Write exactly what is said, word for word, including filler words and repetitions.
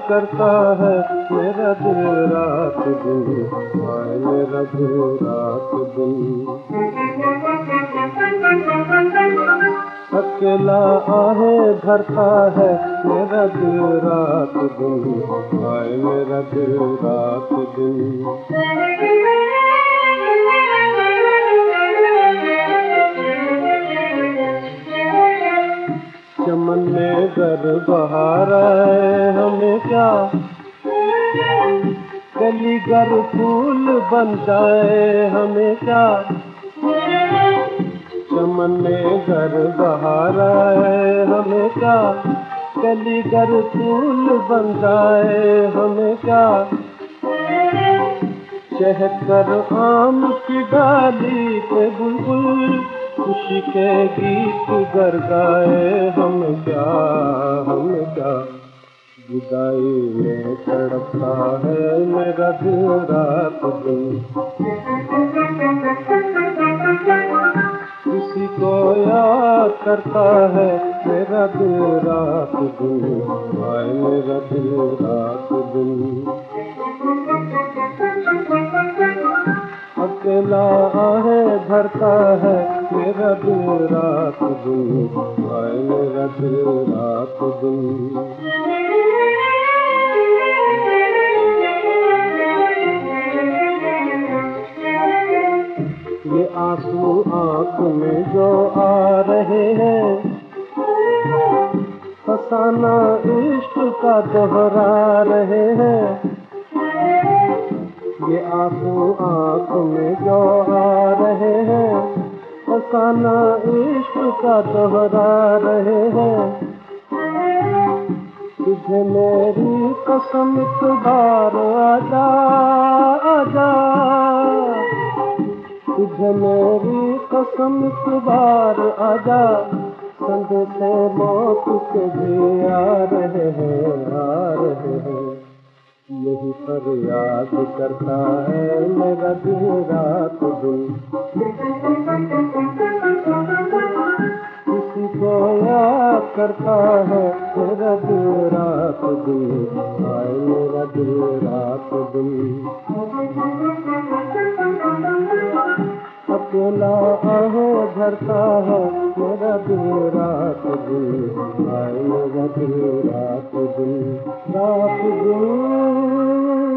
करता है मेरा दिल रात दिन, हाय मेरा दिल रात दिन। अकेला आहें भरता है मेरा दिल रात दिन, हाय मेरा दिल रात दिन। चमन में गर बहार है हमें क्या, कली गर फूल बन जाए हमें क्या। चमन में गर बहार है हमें क्या, कली गर फूल बन जाए हमें क्या। चहकर आम की डाली पे बुलबुल खुशी के गीत गर गाए हम क्या, हम क्या। जुदाई में तड़पता है मेरा दिल रात दिन, किसी को याद करता है मेरा दिल रात दिन, हाय मेरा दिल रात दिन। अकेला आहें भरता है मेरा दिल रात दिन, हाय मेरा दिल रात दिन। ये आंसू आँख में जो आ रहे हैं, फसाना इश्क का दोहरा रहे हैं। ये आंसू आँख में जो आ रहे हैं, फसाना इश्क का दोहरा रहे हैं। तुझे मेरी कसम एक बार आजा आजा, तुझे मेरी कसम एक बार आजा। संग से मौत के भी आ रहे हैं, आ रहे हैं। यही फरियाद करता है मेरा दिल रात दिन, किसी को याद करता है मेरा दिल रात दिन, हाय मेरा दिल रात दिन। अकेला आहें भरता है मेरा दिल रात दिन, हाय मेरा दिल रात दिन, रात दिन।